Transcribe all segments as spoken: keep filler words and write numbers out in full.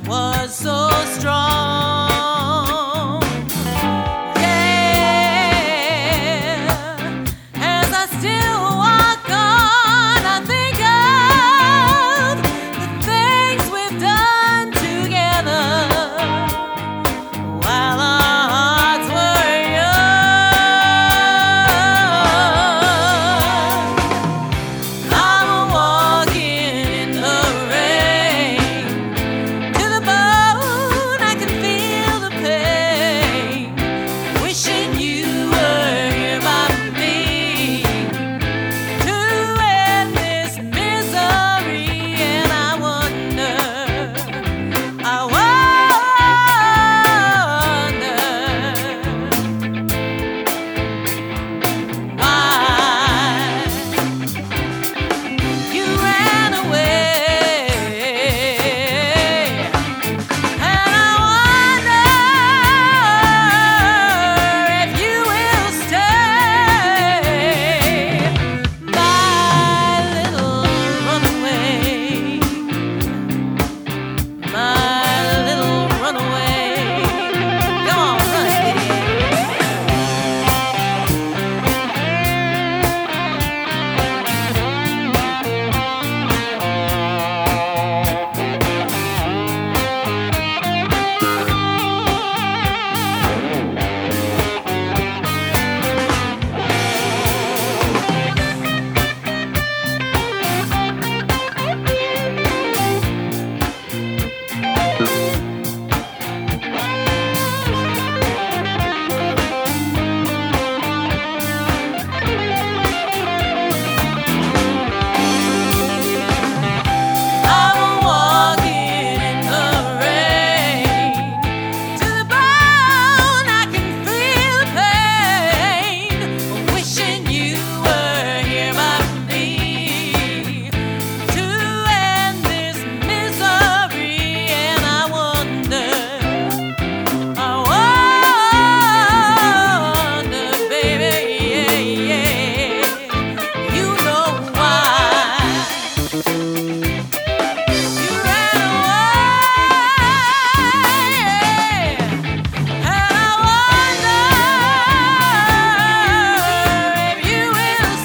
was so strong. Yeah, as I still walk on, I think of the things we've done together while our hearts were young. I'm walking in the rain. To the bone, I can feel the pain. Wishing you were here by me to end this misery. And I wonder, I wonder why you ran away. And I wonder if you will stay, my little runaway, my little runaway. Come on, run, kitty. I'm walking in the rain. To the bone, I can feel the pain. Wishing you were here by me to end this misery. And I wonder, I wonder, baby, yeah, yeah, you know why. You ran away, and I wonder if you will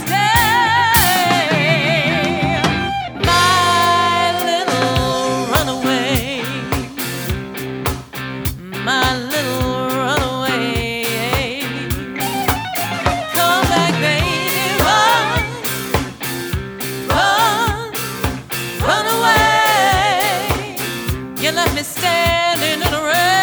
stay, my little runaway, my little runaway. Come back, baby, run, run. Run away. You left me standing in the rain.